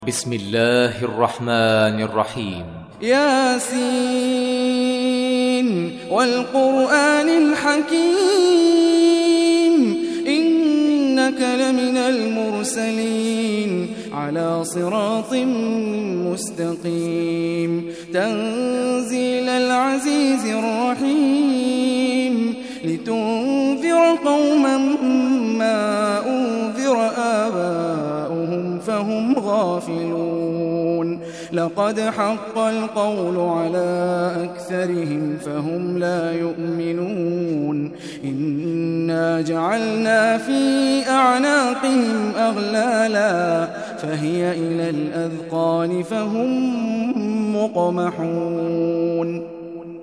بسم الله الرحمن الرحيم. ياسين والقرآن الحكيم إنك لمن المرسلين على صراط مستقيم تنزيل العزيز الرحيم لتنذر قوما ما أنذر آباؤهم فهم غافلون لقد حق القول على أكثرهم فهم لا يؤمنون إنا جعلنا في أعناقهم أغلالا فهي إلى الأذقان فهم مقمحون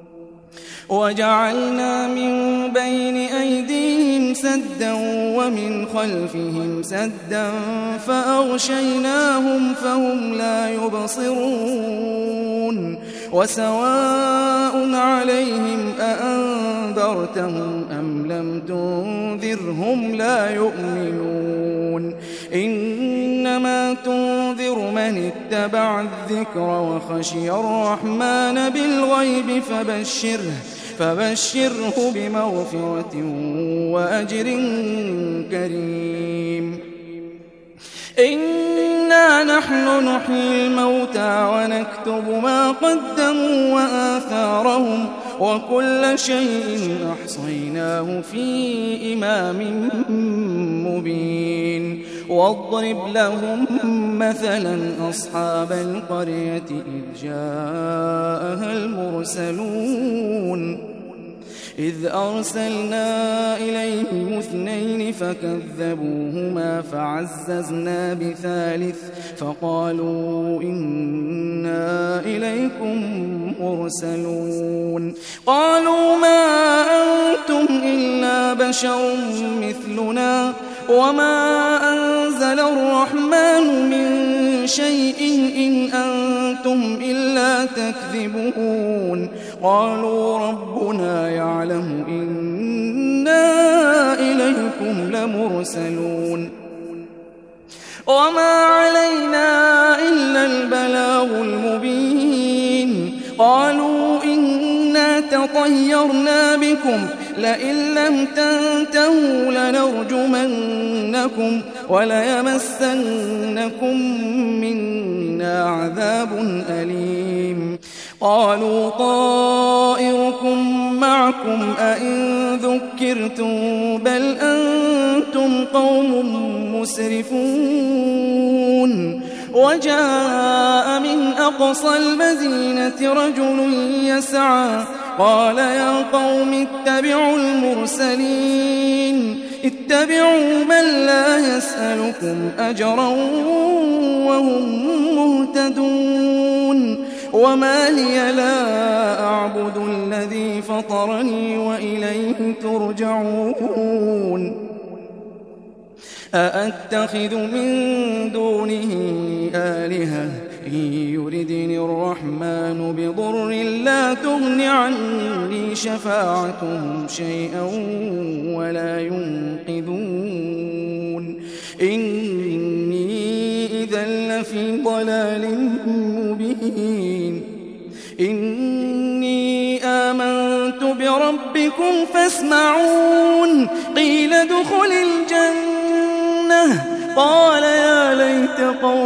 وجعلنا من بين أيديهم سدا ومن خلفهم سدا فأغشيناهم فهم لا يبصرون وسواء عليهم أأنذرتهم أم لم تنذرهم لا يؤمنون إنما تنذر من اتبع الذكر وخشي الرحمن بالغيب فبشره بمغفرة وأجر كريم إنا نحن نحيي الموتى ونكتب ما قدموا وآثارهم وكل شيء أحصيناه في إمام مبين واضرب لهم مثلا أصحاب القرية إذ جاءها المرسلون إذ أرسلنا إليهم اثنين فكذبوهما فعززنا بثالث فقالوا إنا إليكم مرسلون قالوا ما أنتم إلا بشر مثلنا وما أنزل الرحمن من شيء إن أنتم إلا تكذبون قالوا ربنا يعلم إنا إليكم لمرسلون وما علينا إلا البلاغ المبين قالوا إنا تطيرنا بكم لئن لم تنتهوا لنرجمنكم وليمسنكم منا عذاب أليم قالوا طائركم معكم أئن ذكرتم بل أنتم قوم مسرفون وجاء من أقصى المدينة رجل يسعى قال يا قوم اتبعوا المرسلين اتبعوا من لا يسألكم أجرا وهم مهتدون وما لي لا أعبد الذي فطرني وإليه ترجعون أأتخذ من دونه آلهة إن يردني الرحمن بضر لا تغن عني شفاعتهم شيئا ولا ينقذون إني إذا لفي ضلال مبين إني آمنت بربكم فاسمعون قيل ادخل الجنة قال يا ليت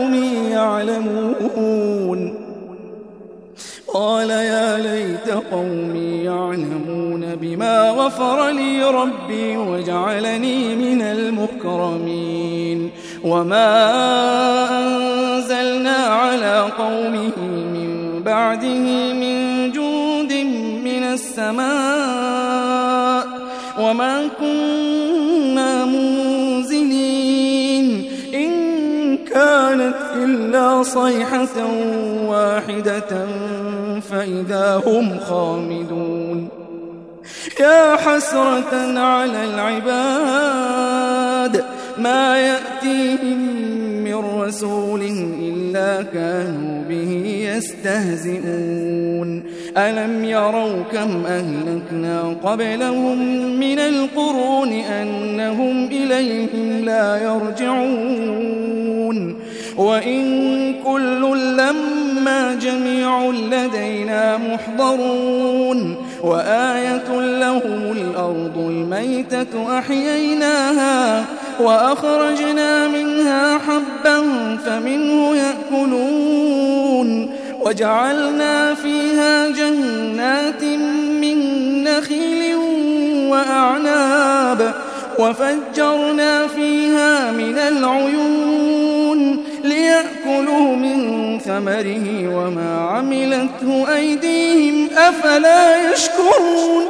قومي يعلمون بما غفر لي ربي وجعلني من المكرمين وما أنزلنا على قومه من بعده من جند من السماء وما كنا منزلين إن كانت إلا صيحة واحدة فإذا هم خامدون يا حسرة على العباد ما يأتيهم من رسول إلا كانوا به يستهزئون ألم يروا كم أهلكنا قبلهم من القرون أنهم إليهم لا يرجعون وإن كل لما جميع لدينا محضرون وآية لهم الأرض الميتة أحييناها وأخرجنا منها حبا فمنه يأكلون وجعلنا فيها جنات من نخيل وأعناب وفجرنا فيها من العيون ليأكلوا من ثمره وما عملته أيديهم أفلا يشكرون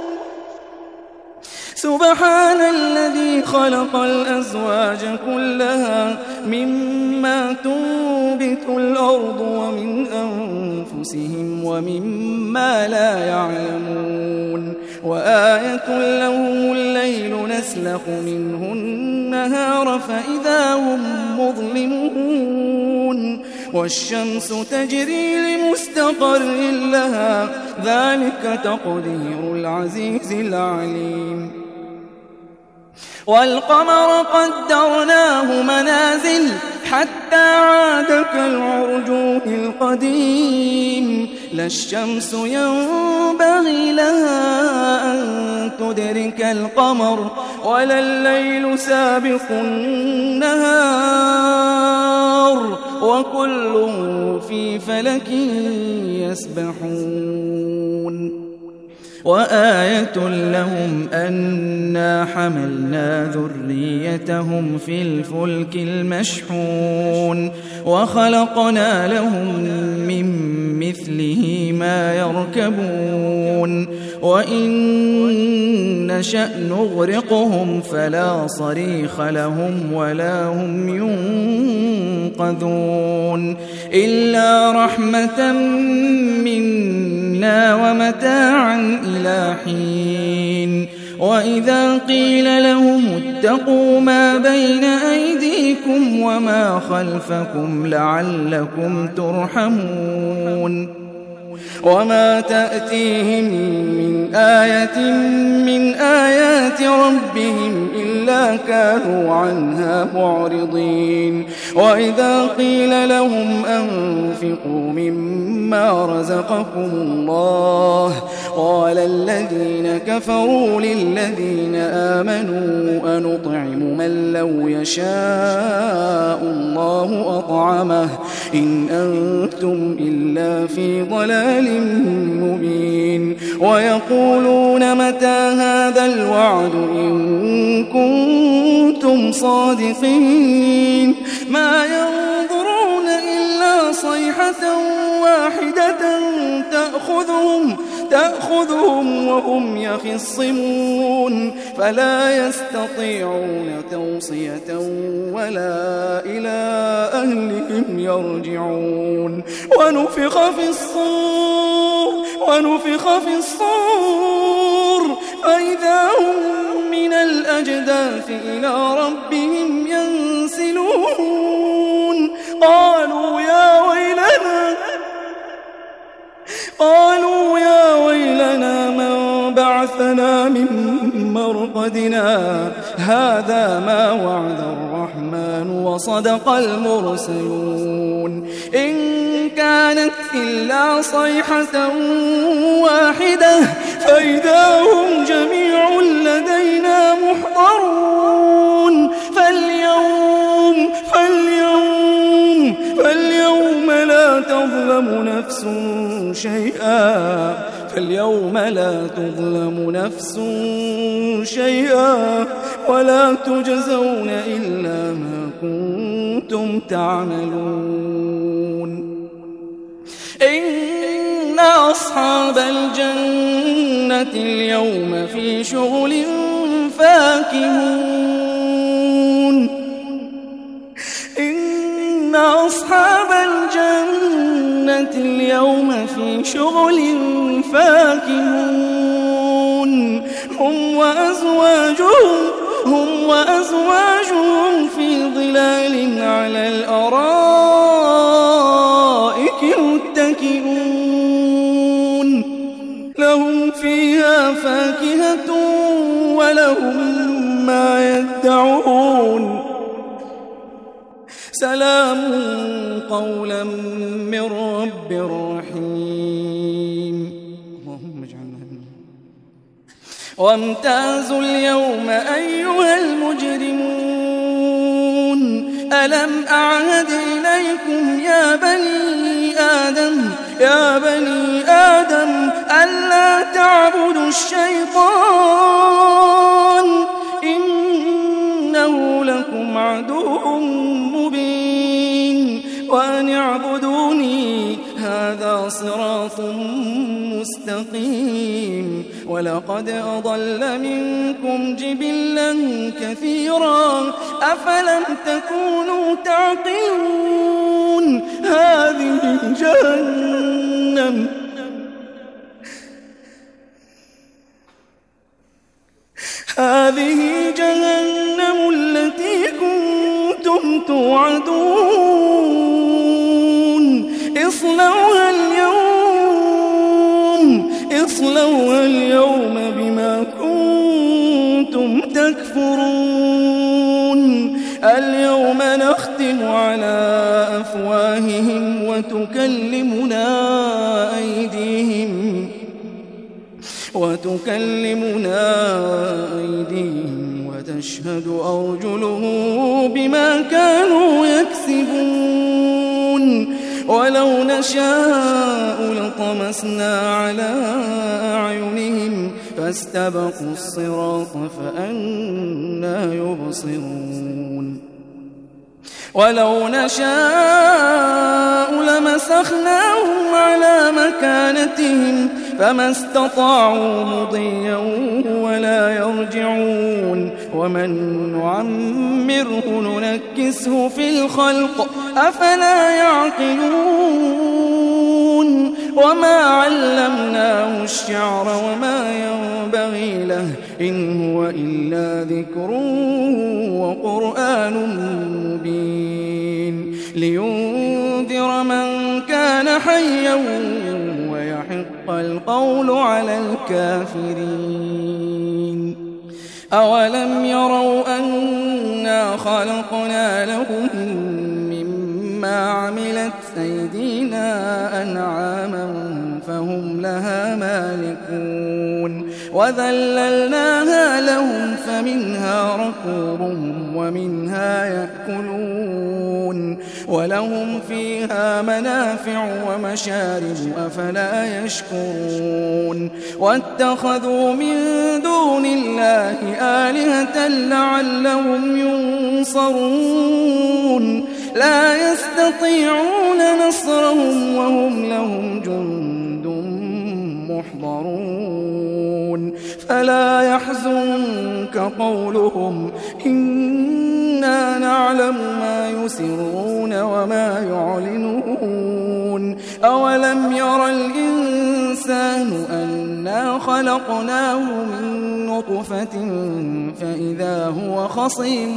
سبحان الذي خلق الأزواج كلها مما تنبت الأرض ومن أنفسهم ومما لا يعلمون وآية لهم الليل نسلخ منه النهار فإذا هم مظلمون والشمس تجري لمستقر لها ذلك تقدير العزيز العليم والقمر قدرناه منازل حتى عاد كالعرجون القديم لا الشمس ينبغي لها أن تدرك القمر ولا الليل سابق النهار وكل في فلك يسبحون وآية لهم أنا حملنا ذريتهم في الفلك المشحون وخلقنا لهم من مثله ما يركبون وإن نشأ نغرقهم فلا صريخ لهم ولا هم ينقذون إلا رحمة منا ومتاعا إلى حين وإذا قيل لهم اتقوا ما بين أيديكم وما خلفكم لعلكم ترحمون وما تأتيهم من آية من آيات ربهم إلا كانوا عنها معرضين وإذا قيل لهم أنفقوا مما رزقكم الله قال الذين كفروا للذين آمنوا أنطعم من لو يشاء الله أطعمه إن أنتم إلا في ضلال مبين ويقولون متى هذا الوعد إن كنتم صادقين ما ينظرون إلا صيحة واحدة تأخذهم وهم يخصمون فلا يستطيعون توصية ولا إلى أهلهم يرجعون ونفخ في الصور فإذا هم من الأجداث إلى ربهم ينسلون قالوا يا ويلنا من بعثنا من مرقدنا هذا ما وعد الرحمن وصدق المرسلون إن كانت إلا صيحة واحدة فإذا هم جميع لدينا محضرون فاليوم لا تظلم نفس شيئا ولا تجزون إلا ما كنتم تعملون إن أصحاب الجنة اليوم في شغل فاكهون إن أصحاب الجنة اليوم في شغل فاكهون هم وأزواجهم في ظلال على الأرائك متكئون لهم فيها فاكهة ولهم ما يدعون سلام قولا من رب رحيم. اللهم اجعلنا منهم. وامتازوا اليوم أيها المجرمون ألم أعهد إليكم يا بني آدم ألا تعبدوا الشيطان إنه لكم عدو مبين وأن اعبدوني هذا صراط مستقيم. ولقد أضل منكم جبلا كثيرا أفلم تكونوا تعقلون. هذه جهنم التي كنتم توعدون اصلوها اليوم بما كنتم تكفرون. اليوم نختم على أفواههم وتكلمنا أيديهم وتشهد أرجلهم بما كانوا يكسبون. ولو نشاء لطمسنا على أعينهم فاستبقوا الصراط فأنى يبصرون. ولو نشاء لمسخناهم على مكانتهم فما استطاعوا مضيا ولا يرجعون. ومن نعمره ننكسه في الخلق أفلا يعقلون. وما علمناه الشعر وما ينبغي له إن هو إلا ذكر وقرآن مبين لينذر من كان حيا ويحق القول على الكافرين. أولم يروا أنا خلقنا لهم مما عملت أيدينا أنعاما فهم لها مالكون وذللناها لهم فمنها ركوبهم ومنها يأكلون ولهم فيها منافع ومشارب أفلا يشكرون. واتخذوا من دون الله آلهة لعلهم ينصرون لا يستطيعون نصرهم وهم لهم جند محضرون. فلا يحزنك قولهم إنا نعلم ما يسرون وما يعلنون. أولم ير الإنسان أنا خلقناه من نطفة فإذا هو خصيم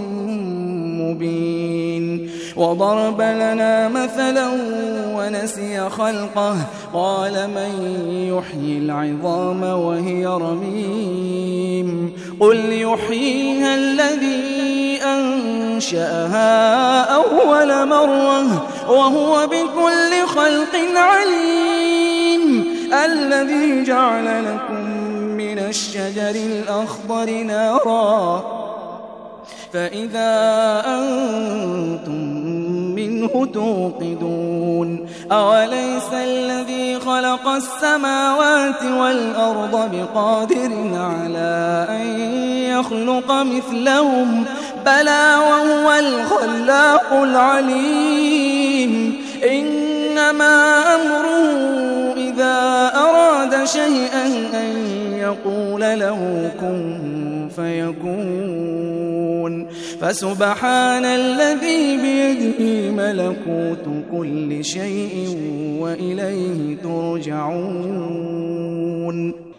مبين. وضرب لنا مثلا ونسي خلقه قال من يحيي العظام وهي رميم قل يحييها الذي أنشأها أول مرة وهو بكل خلق عليم. الذي جعل لكم من الشجر الأخضر نارا فإذا أنتم منه توقدون. أوليس الذي خلق السماوات والأرض بقادر على أن يخلق مثلهم بلى وهو الخلاق العليم. إنما أمره إذا أراد شيئا أن يقول له كن فيكون. فسبحان الذي بيده ملكوت كل شيء وإليه ترجعون.